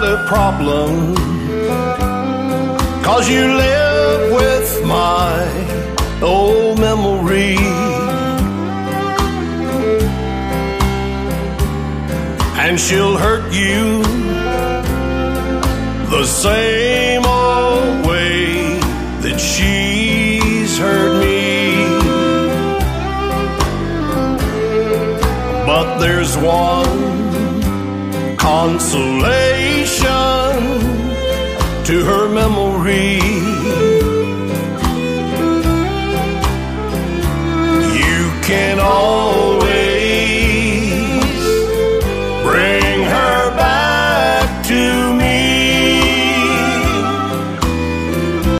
got a problem, 'cause you live with my old memory. And she'll hurt you the same old way that she's hurt me. But there's one consolation: